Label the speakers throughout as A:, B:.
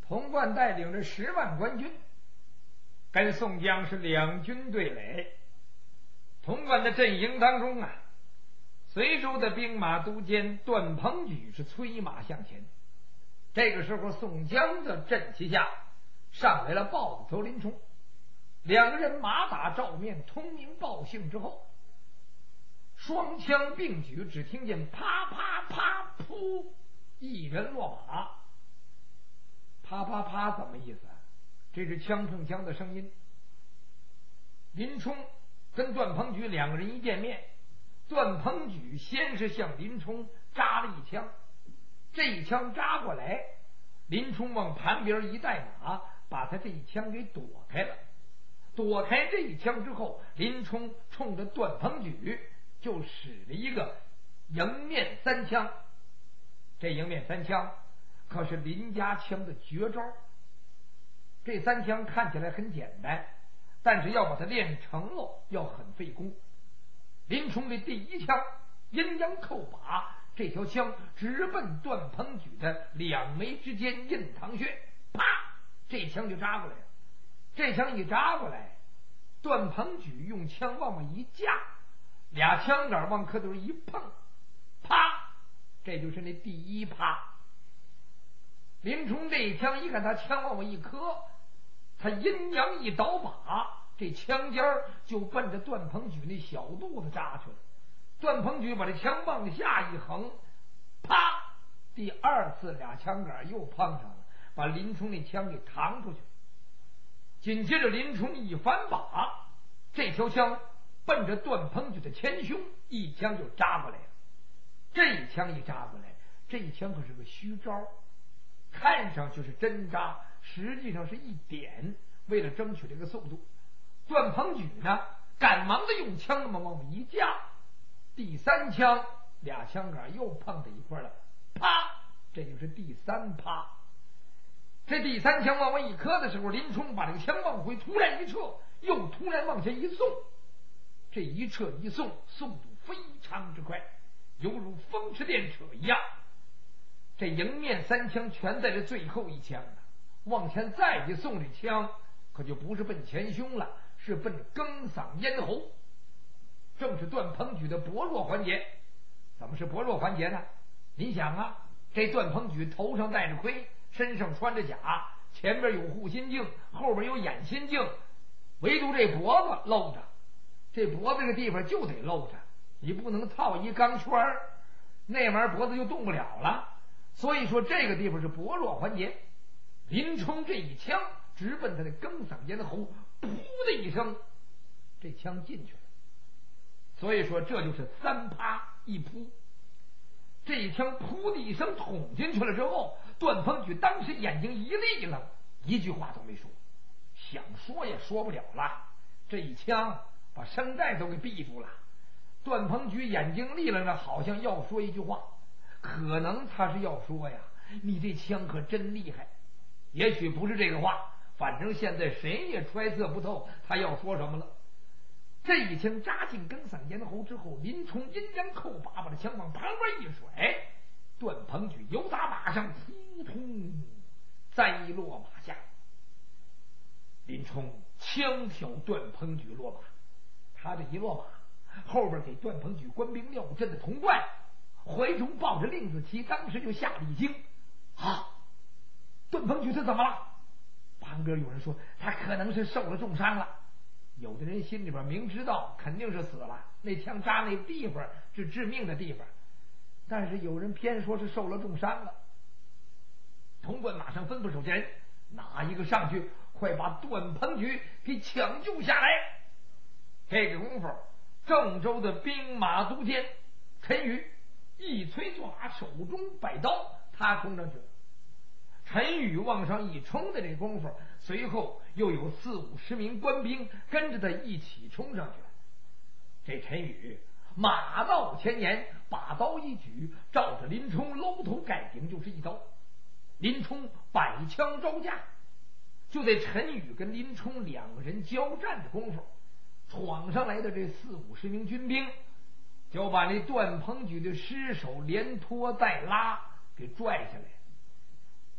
A: 童贯带领着10万官军，跟宋江是两军对垒。童贯的阵营当中啊，随州的兵马都监段鹏举是催马向前。这个时候，宋江的阵旗下上来了豹子头林冲，两个人马打照面，通名报姓之后，双枪并举，只听见啪啪啪噗，一人落马。啪啪啪怎么意思啊？这是枪碰枪的声音。林冲跟段鹏举两个人一见面，段鹏举先是向林冲扎了一枪，这一枪扎过来，林冲往旁边一带马，把他这一枪给躲开了。躲开这一枪之后，林冲冲着段鹏举就使了一个迎面三枪。这迎面三枪可是林家枪的绝招。这三枪看起来很简单，但是要把它练成了要很费功。林冲的第一枪阴阳扣把，这条枪直奔段鹏举的两眉之间印堂穴，啪，这枪就扎过来了。这枪一扎过来，段鹏举用枪往往一架，俩枪杆往磕头一碰，啪，这就是那第一啪。林冲这一枪一看，他枪往我一磕，他阴阳一倒把，这枪尖就奔着段鹏举那小肚子扎去了。段鹏举把这枪往下一横，啪，第二次俩枪杆又碰上了，把林冲那枪给扛出去。紧接着林冲一反把，这条枪奔着段鹏举的前胸一枪就扎过来了。这一枪一扎过来，这一枪可是个虚招，看上去是针扎，实际上是一点，为了争取这个速度。段鹏举呢，赶忙的用枪那么往往一架，第三枪俩枪杆又碰在一块了，啪，这就是第三啪。这第三枪往往一磕的时候，林冲把这个枪往回突然一撤，又突然往前一送，这一撤一送，速度非常之快，犹如风驰电掣一样。这迎面三枪全在这最后一枪了，往前再一送，这枪可就不是奔前胸了，是奔艮嗓咽喉，正是段鹏举的薄弱环节。怎么是薄弱环节呢？您想啊，这段鹏举头上戴着盔，身上穿着甲，前边有护心镜，后边有眼心镜，唯独这脖子露着，这脖子这个地方就得露着，你不能套一钢圈，那玩意儿脖子就动不了了。所以说这个地方是薄弱环节。林冲这一枪直奔他的艮嗓咽喉，噗的一声，这枪进去了。所以说这就是三啪一扑。这一枪噗的一声捅进去了之后，段鹏举当时眼睛一立了，一句话都没说，想说也说不了了，这一枪把声带都给闭住了。段鹏举眼睛立了呢，好像要说一句话，可能他是要说呀，你这枪可真厉害。也许不是这个话，反正现在谁也揣测不透他要说什么了。这一枪扎进艮嗓咽喉之后，林冲阴阳扣把，把这枪往旁边一甩，段鹏举由打马上扑通栽落马下。林冲枪挑段鹏举落马，他这一落马，后边给段鹏举官兵廖阵的童贯怀中抱着令子旗，当时就吓了一惊啊！段鹏举他怎么了？旁边有人说他可能是受了重伤了。有的人心里边明知道肯定是死了，那枪扎那地方是致命的地方，但是有人偏说是受了重伤了。童贯马上吩咐手下人，哪一个上去，快把段鹏举给抢救下来。这个功夫，郑州的兵马都监陈宇一催坐马，手中摆刀，他冲上去了。陈宇往上一冲的这功夫，随后又有40-50名官兵跟着他一起冲上去了。这陈宇马到前沿，把刀一举，照着林冲搂头盖顶就是一刀。林冲摆枪招架，就在陈宇跟林冲两个人交战的功夫，闯上来的这40-50名军兵就把那段鹏举的尸首连拖带拉给拽下来。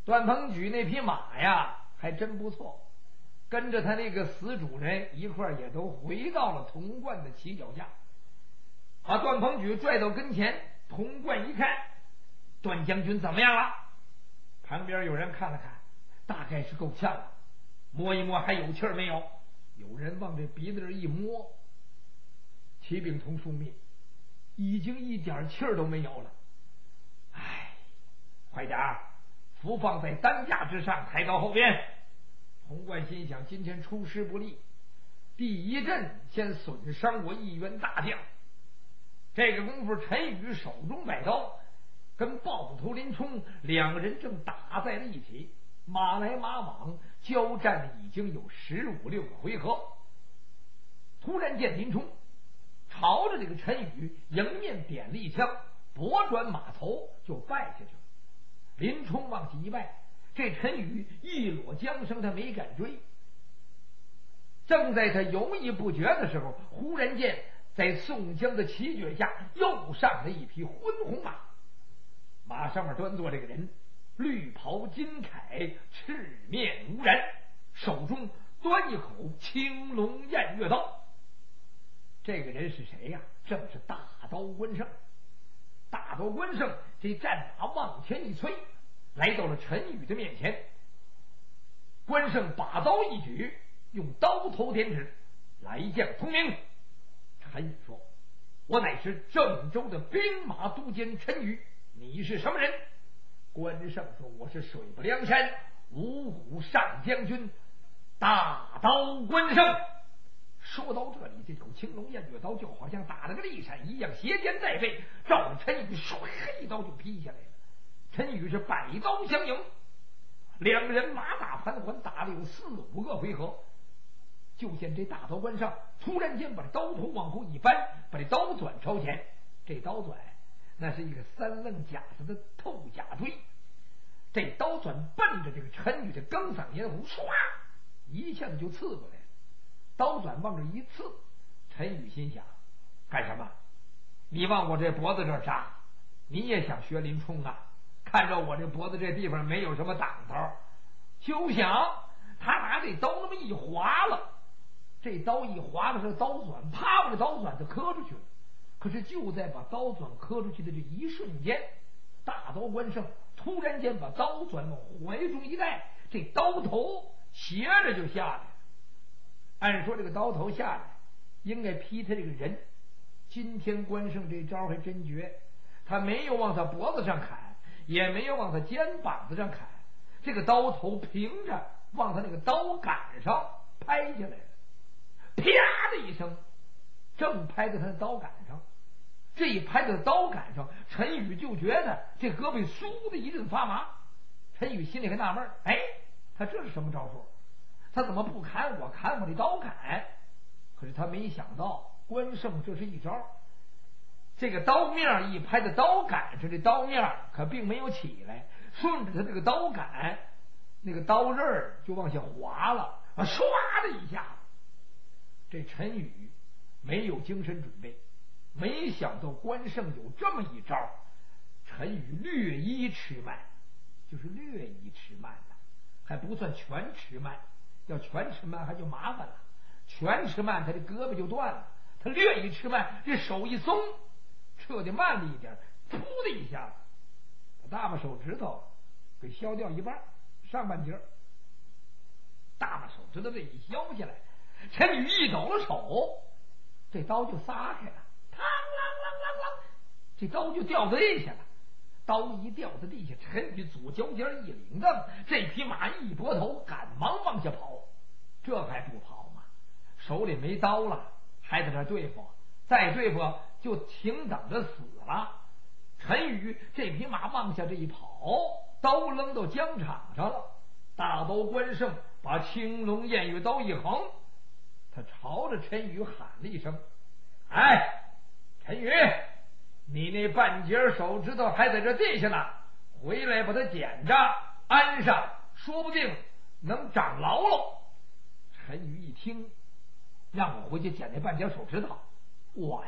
A: 段鹏举那匹马呀，还真不错，跟着他那个死主人一块也都回到了童贯的骑脚下，把段鹏举拽到跟前。童贯一看，段将军怎么样了？旁边有人看了看，大概是够呛了，摸一摸还有气儿没有？有人往这鼻子这一摸，齐秉同枢密已经一点气儿都没有了。哎，快点儿扶放在担架之上，抬到后边。童贯心想，今天出师不利，第一阵先损伤我一员大将。这个功夫，陈宇手中摆刀，跟豹子头林冲两个人正打在了一起，马来马往，交战了已经有15、16个回合。突然见林冲朝着这个陈宇迎面点了一枪，拨转马头就败下去了。林冲往起一败，这陈宇一裸缰绳，他没敢追。正在他犹豫不决的时候，忽然间在宋江的骑脚下又上了一匹昏红马，马上面端坐这个人，绿袍金铠，赤面无染，手中端一口青龙偃月刀。这个人是谁呀？正是大刀关胜。大刀关胜这战马往前一催，来到了陈宇的面前。关胜把刀一举，用刀头点指：“来将通明。”陈宇说：“我乃是郑州的兵马都监陈宇，你是什么人？”关胜说：“我是水泊梁山五虎上将军大刀关胜。”说到这里，这口青龙偃月刀就好像打了个利闪一样，斜肩带背，照着陈宇唰一刀就劈下来了。陈宇是百刀相迎，两人马打盘桓，打了有4、5个回合。就见这大刀关胜突然间把刀头往后一扳，把这刀钻朝前。这刀钻那是一个3楞甲子的透甲锥，这刀钻奔着这个陈宇的钢嗓咽喉，唰一下子就刺过来了。刀钻往这一刺，陈宇心想：干什么？你往我这脖子这儿扎？你也想学林冲啊？看着我这脖子这地方没有什么挡头，休想！他拿这刀那么一划了，这刀一划的时候，刀钻啪把这刀钻就磕出去了。可是就在把刀钻磕出去的这一瞬间，大刀关胜突然间把刀钻往怀中一带，这刀头斜着就下来了。按说这个刀头下来应该劈他这个人，今天关胜这招还真绝，他没有往他脖子上砍，也没有往他肩膀子上砍，这个刀头平着往他那个刀杆上拍下来了，啪的一声，正拍在他的刀杆上。这一拍在刀杆上，陈宇就觉得这胳膊嗖的一阵发麻。陈宇心里还纳闷，哎，他这是什么招数？他怎么不砍我，砍我的刀杆？可是他没想到关胜这是一招，这个刀面一拍在刀杆上，这刀面可并没有起来，顺着他这个刀杆那个刀刃儿就往下滑了，唰的一下，这陈宇没有精神准备，没想到关胜有这么一招。陈宇略一迟慢，就是略一迟慢了，还不算全迟慢，要全迟慢还就麻烦了，全迟慢他这胳膊就断了，他略一迟慢，这手一松，撤的慢了一点，噗的一下子把大拇手指头给削掉一半，上半截大拇手指头这一削下来，陈宇一抖了手，这刀就撒开了，嘡啷啷啷啷，这刀就掉在地下了。刀一掉在地下，陈宇左脚尖一领蹬，这匹马一拨头，赶忙往下跑。这还不跑吗？手里没刀了，还在这对付，再对付就挺等着死了。陈宇这匹马往下这一跑，刀扔到疆场上了。大刀关胜把青龙偃月刀一横，他朝着陈宇喊了一声：“哎，陈宇！你那半截手指头还在这地下呢，回来把它捡着安上，说不定能长牢喽。”陈宇一听，让我回去捡那半截手指头，我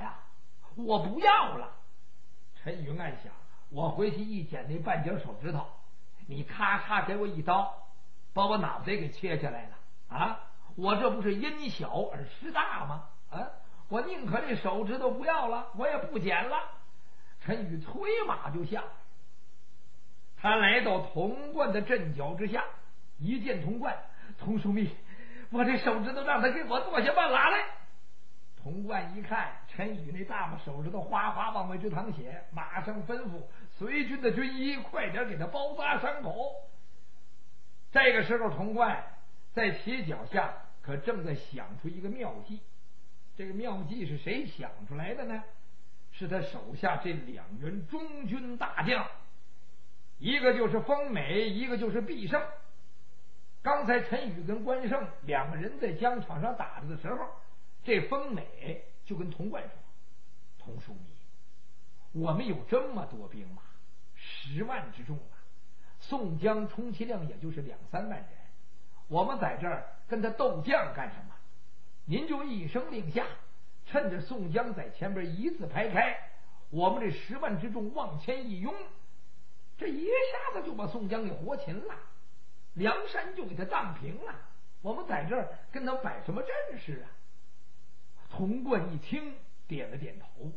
A: 不要了。陈宇暗想，我回去一捡那半截手指头， 你咔嚓给我一刀，把我脑袋给切下来了啊！我这不是因小而失大吗？啊！我宁可这手指头不要了，我也不剪了。陈宇催马就下，他来到童贯的阵脚之下，一见童贯，童枢密，我这手指头让他给我剁下半拉来。童贯一看陈宇那大把手指头哗哗往外直淌血，马上吩咐随军的军医快点给他包扎伤口。这个时候童贯在其脚下可正在想出一个妙计。这个妙计是谁想出来的呢？是他手下这两员中军大将，一个就是丰美，一个就是毕胜。刚才陈宇跟关胜两个人在疆场上打着的时候，这丰美就跟童贯说：“童枢密，我们有这么多兵马，10万之众啊，宋江充其量也就是2、3万人，我们在这儿跟他斗将干什么？您就一声令下，趁着宋江在前边一字排开，我们这10万之众往前一拥，这一下子就把宋江给活擒了，梁山就给他荡平了。我们在这儿跟他摆什么阵势啊？”童贯一听，点了点头，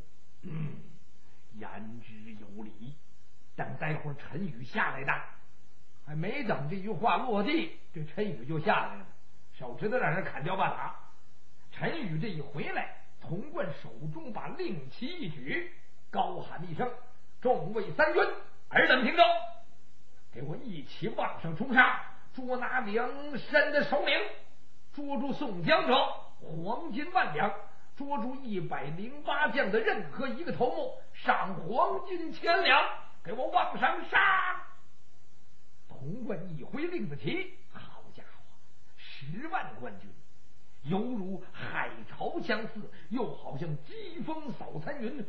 A: 言之有理。等待会儿陈宇下来的，还没等这句话落地，这陈宇就下来了，手指头让人砍掉半拉。陈宇这一回来，童贯手中把令旗一举，高喊一声：“众位三军，尔等听招！给我一起往上冲杀，捉拿梁山的首领，捉住宋江者，黄金万两；捉住108将的任何一个头目，赏黄金1000两。给我往上杀！”童贯一挥令子旗，好家伙，10万官军，犹如海潮相似，又好像疾风扫残云，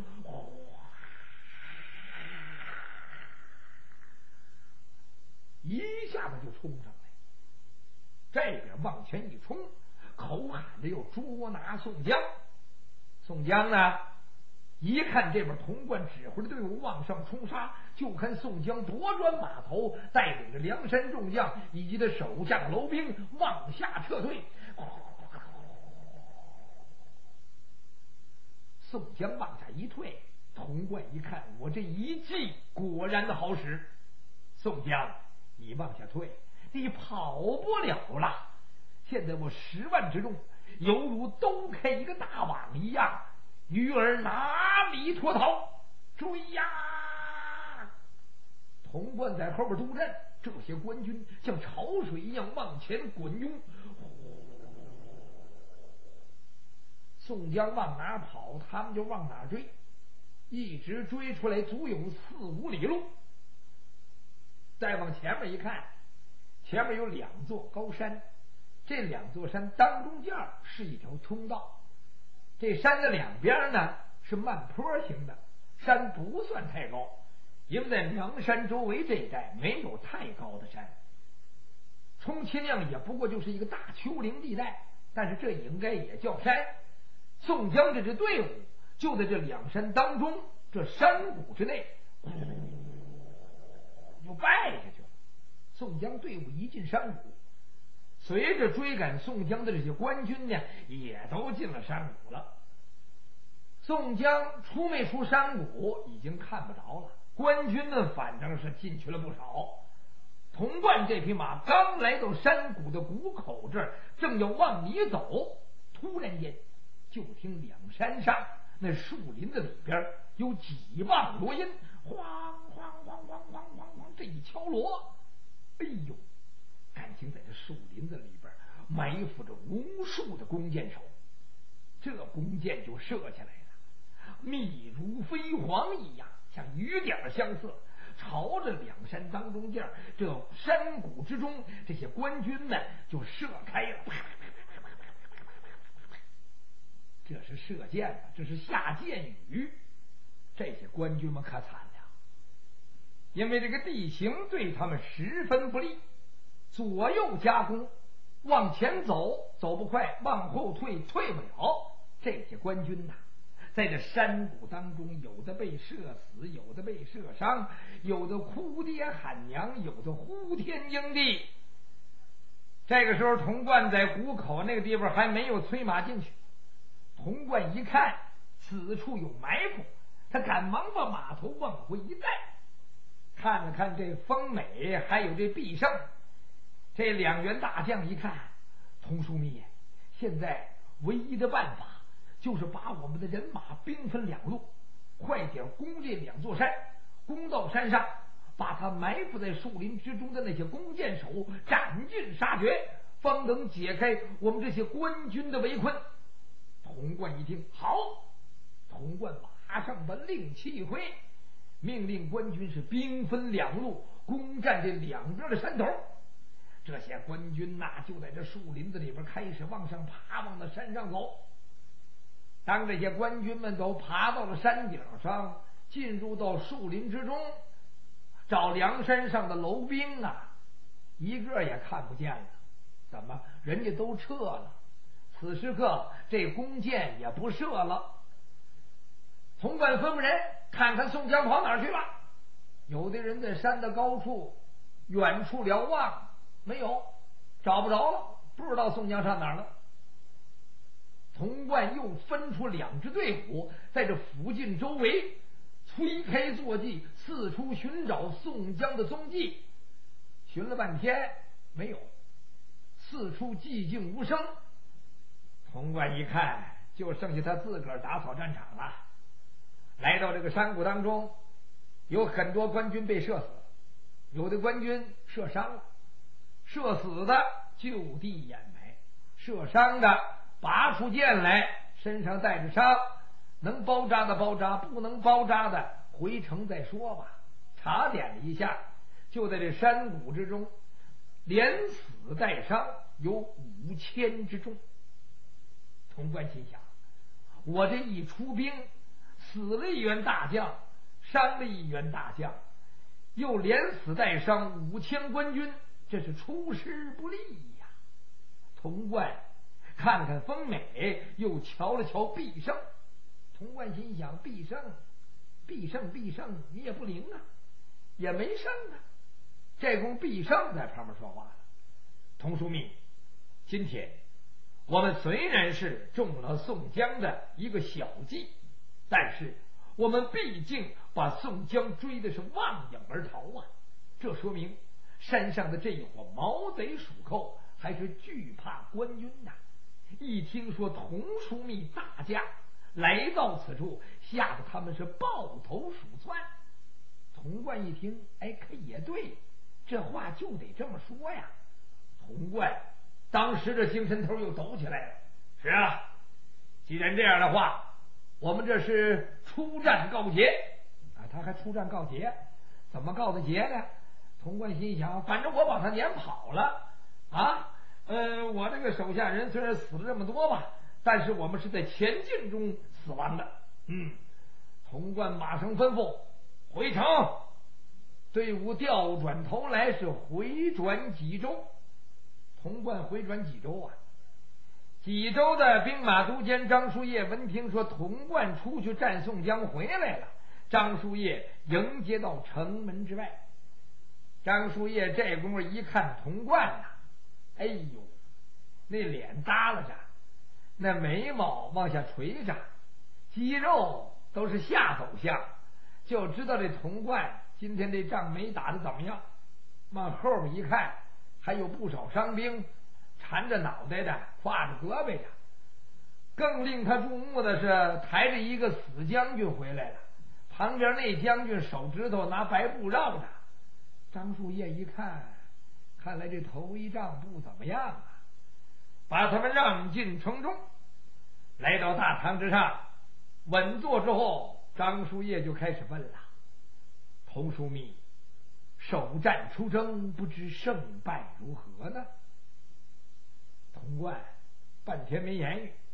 A: 一下子就冲上来。这边往前一冲，口喊着要捉拿宋江。宋江呢，一看这边童贯指挥的队伍往上冲杀，就看宋江夺转马头，带领着梁山众将以及他手下的楼兵往下撤退。宋江往下一退，童贯一看，我这一计果然的好使。宋江，你往下退，你跑不了了。现在我10万之众，犹如兜开一个大网一样，鱼儿哪里脱逃？追呀！童贯在后边督阵，这些官军像潮水一样往前滚涌。宋江往哪跑，他们就往哪追，一直追出来足有4、5里路。再往前面一看，前面有2座高山，这2座山当中间是一条通道。这山的两边呢是慢坡型的，山不算太高，因为在梁山周围这一带没有太高的山，充其量也不过就是一个大丘陵地带，但是这应该也叫山。宋江这支队伍就在这2山当中，这山谷之内就败下去了。宋江队伍一进山谷，随着追赶宋江的这些官军呢，也都进了山谷了。宋江出没出山谷已经看不着了，官军们反正是进去了不少。童贯这匹马刚来到山谷的谷口这儿，正要往里走，突然间就听两山上那树林子里边有几棒锣音，晃晃晃晃晃晃晃，这一敲锣，哎呦，感情在这树林子里边埋伏着无数的弓箭手，这弓箭就射下来了，密如飞蝗一样，像雨点相似，朝着两山当中间这山谷之中，这些官军们就射开了。这是射箭啊，这是下箭雨。这些官军们可惨了，因为这个地形对他们十分不利，左右夹攻，往前走走不快，往后退退不了。这些官军呐， 在这山谷当中，有的被射死，有的被射伤，有的哭爹喊娘，有的呼天应地。这个时候，童贯在谷口那个地方还没有催马进去。童贯一看此处有埋伏，他赶忙把马头往回一带，看了看这风美还有这毕胜，这两员大将一看，童枢密，现在唯一的办法就是把我们的人马兵分两路，快点攻这两座山，攻到山上，把他埋伏在树林之中的那些弓箭手斩尽杀绝，方能解开我们这些官军的围困。童贯一听，好，童贯马上把令旗一挥，命令官军是兵分两路攻占这两边的山头。这些官军就在这树林子里边开始往上爬，往那山上走。当这些官军们都爬到了山顶上，进入到树林之中，找梁山上的楼兵一个也看不见了。怎么？人家都撤了。此时刻，这弓箭也不射了。童贯吩咐人看看宋江跑哪儿去了。有的人在山的高处远处瞭望，没有，找不着了，不知道宋江上哪儿了。童贯又分出两支队伍，在这附近周围推开坐骑，四处寻找宋江的踪迹。寻了半天没有，四处寂静无声。童贯一看，就剩下他自个儿打扫战场了。来到这个山谷当中，有很多官军被射死了，有的官军射伤了，射死的就地掩埋，射伤的拔出剑来，身上带着伤，能包扎的包扎，不能包扎的回城再说吧。查点了一下，就在这山谷之中，连死带伤有5000之众。童贯心想，我这一出兵，死了一员大将，伤了一员大将，又连死带伤5000官军，这是出师不利呀。童贯看看风美，又瞧了瞧毕胜。童贯心想，毕胜，你也不灵啊，也没胜啊。这功毕胜在旁边说话了：童枢密，今天我们虽然是中了宋江的一个小计，但是我们毕竟把宋江追的是望影而逃啊。这说明山上的这一伙毛贼鼠寇还是惧怕官军呐。一听说童枢密大驾来到此处，吓得他们是抱头鼠窜。童贯一听，可也对，这话就得这么说呀。童贯当时这精神头又抖起来了。是啊，既然这样的话，我们这是出战告捷他还出战告捷，怎么告的捷呢？童贯心想，反正我把他撵跑了我这个手下人虽然死了这么多吧，但是我们是在前进中死亡的。童贯马上吩咐回城，队伍调转头来是回转济州。童贯回转济州济州的兵马都监张叔夜闻听说童贯出去战宋江回来了，张叔夜迎接到城门之外。张叔夜这功夫一看童贯哎呦，那脸耷拉着，那眉毛往下垂着，肌肉都是下走向，就知道这童贯今天这仗没打得怎么样。往后面一看，还有不少伤兵缠着脑袋的，挎着胳膊的。更令他注目的是，抬着一个死将军回来了，旁边那将军手指头拿白布绕着。张树叶一看，看来这头一仗不怎么样把他们让进城中。来到大堂之上稳坐之后，张叔夜就开始问了：童枢密，首战出征，不知胜败如何呢？童贯半天没言语。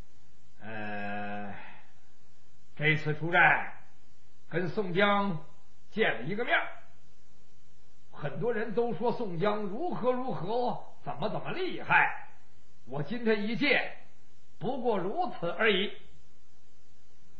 A: 这次出战跟宋江见了一个面，很多人都说宋江如何如何，怎么厉害，我今天一见不过如此而已。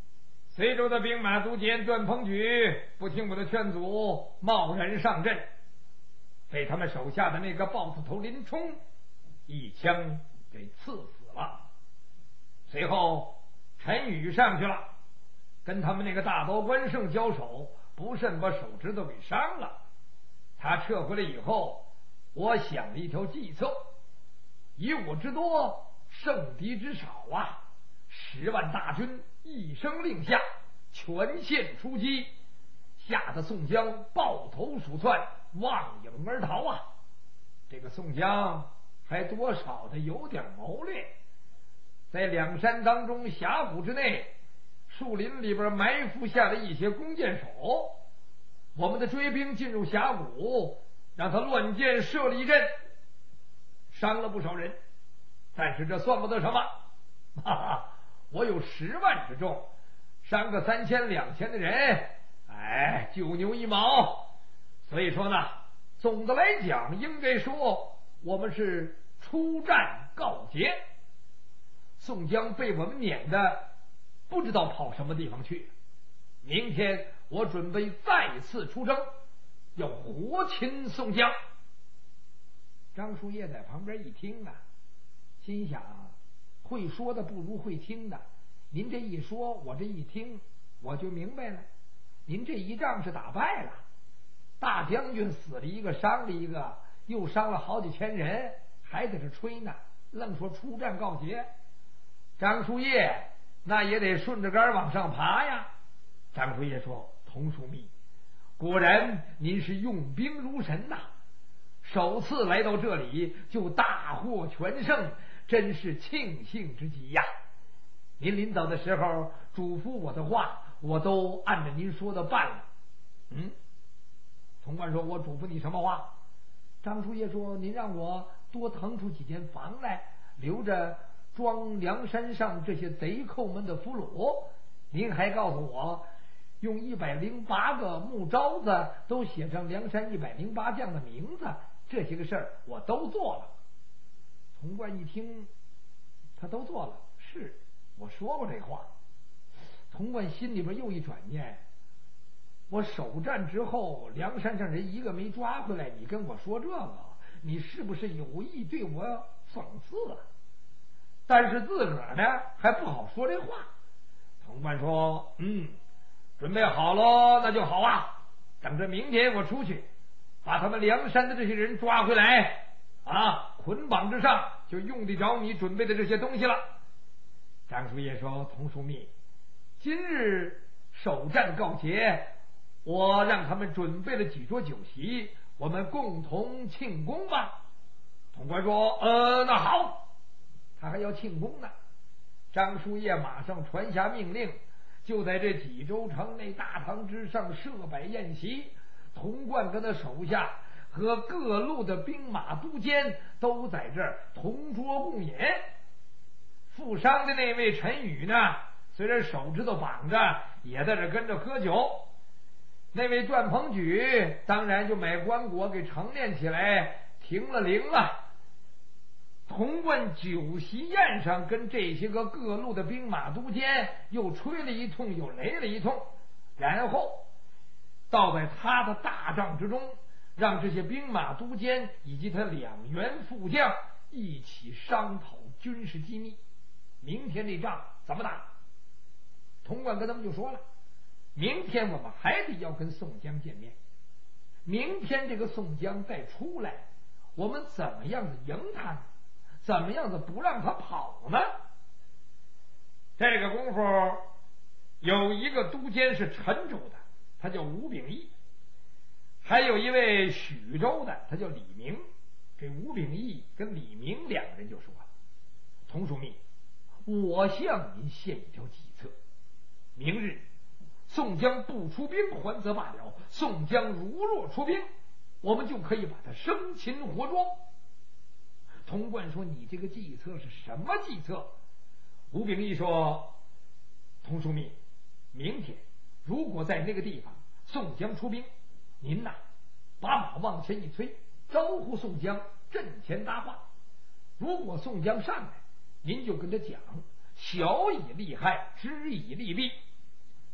A: 随州的兵马都监段鹏举不听我的劝阻，贸然上阵，被他们手下的那个豹子头林冲一枪给刺死了。随后陈宇上去了，跟他们那个大刀关胜交手，不慎把手指头给伤了。他撤回来以后，我想了一条计策，以我之多，胜敌之少啊，10万大军一声令下，全线出击，吓得宋江抱头鼠窜，望影而逃啊！这个宋江还多少的有点谋略，在两山当中峡谷之内，树林里边埋伏下了一些弓箭手。我们的追兵进入峡谷，让他乱箭射了一阵，伤了不少人，但是这算不得什么，哈哈，我有10万之众，伤个3000、2000的人，哎，9牛1毛。所以说呢，总的来讲，应该说我们是出战告捷。宋江被我们撵的不知道跑什么地方去，明天我准备再次出征，要活擒宋江。张叔夜在旁边一听啊，心想会说的不如会听的，您这一说，我这一听我就明白了，您这一仗是打败了，大将军死了一个，伤了一个，又伤了好几千人，还在这吹呢，愣说出战告捷。张叔夜那也得顺着杆往上爬呀。张叔夜说：“童枢密，果然您是用兵如神呐，首次来到这里就大获全胜，真是庆幸之极呀！您临走的时候嘱咐我的话，我都按着您说的办了。”潼关说：“我嘱咐你什么话？”张叔夜说：“您让我多腾出几间房来，留着装梁山上这些贼寇们的俘虏。您还告诉我，用108个木招子都写上梁山108将的名字，这些个事儿我都做了。”潼关一听，他都做了，是我说过这话。潼关心里边又一转念，我首战之后，梁山上人一个没抓回来，你跟我说这个，你是不是有意对我讽刺啊？但是自个儿呢还不好说这话。潼关说：“准备好了，那就好啊。等着明天我出去，把他们梁山的这些人抓回来啊，捆绑之上就用得着你准备的这些东西了。”张叔夜说：“童枢密，今日首战告捷，我让他们准备了几桌酒席，我们共同庆功吧。”潼关说：“那好。”他还要庆功呢。张叔夜马上传下命令，就在这济州城内大堂之上设摆宴席。潼关跟他手下和各路的兵马都监都在这儿同桌共饮。负伤的那位陈宇呢，虽然手指头绑着，也在这跟着喝酒。那位段鹏举当然就买棺椁给成殓起来，停了灵了。潼关酒席宴上，跟这些个各路的兵马都监又吹了一通，又擂了一通，然后倒在他的大帐之中，让这些兵马都监以及他2员副将一起商讨军事机密，明天这仗怎么打。潼关跟他们就说了，明天我们还得要跟宋江见面，明天这个宋江再出来，我们怎么样子赢他呢？怎么样子不让他跑呢？这个功夫有一个都监是陈州的，他叫吴秉义，还有一位许州的，他叫李明。这吴秉义跟李明2个人就说：“童枢密，我向您献一条计策，明日宋江不出兵还则罢了，宋江如若出兵，我们就可以把他生擒活捉。”潼关说：“你这个计策是什么计策？”吴秉义说：“童枢密，明天如果在那个地方宋江出兵，您呐把马往前一催，招呼宋江阵前搭话。如果宋江上来，您就跟他讲，小以利害，知以利弊。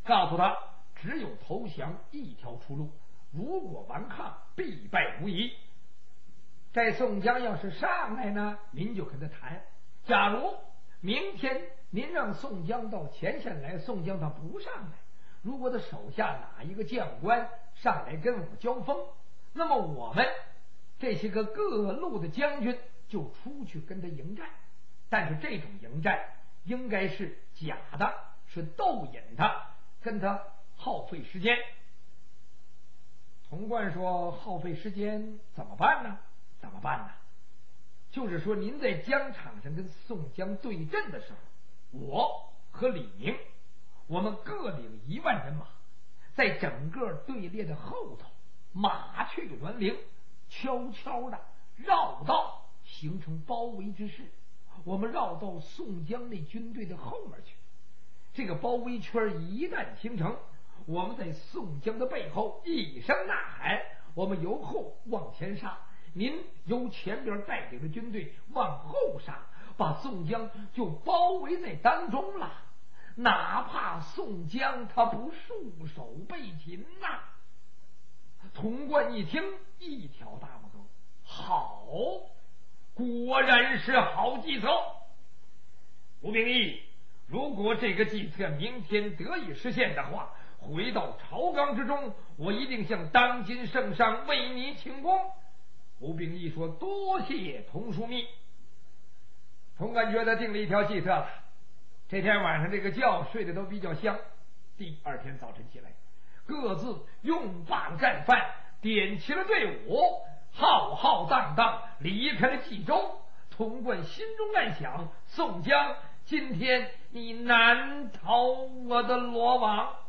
A: 告诉他只有投降一条出路，如果顽抗，必败无疑。这宋江要是上来呢，您就跟他谈。假如明天您让宋江到前线来，宋江他不上来，如果他手下哪一个将官上来跟我交锋，那么我们这些个各路的将军就出去跟他迎战。但是这种迎战应该是假的，是逗引他，跟他耗费时间。童贯说：耗费时间怎么办呢？怎么办呢？就是说您在疆场上跟宋江对阵的时候，我和李明我们各领1万人马，在整个队列的后头，马去栾铃，悄悄的绕道，形成包围之势。我们绕到宋江那军队的后面去，这个包围圈一旦形成，我们在宋江的背后一声呐喊，我们由后往前杀，您由前边带领着军队往后杀，把宋江就包围在当中了。哪怕宋江他不束手被擒呐！童贯一听，一挑大拇哥，好，果然是好计策。吴秉义，如果这个计策明天得以实现的话，回到朝纲之中，我一定向当今圣上为你请功。吴秉义说：多谢童枢密。童贯觉得定了一条计策了。这天晚上这个觉睡得都比较香，第二天早晨起来，各自用棒战犯，点齐了队伍，浩浩荡荡离开了冀州。童贯心中暗想：宋江，今天你难逃我的罗网。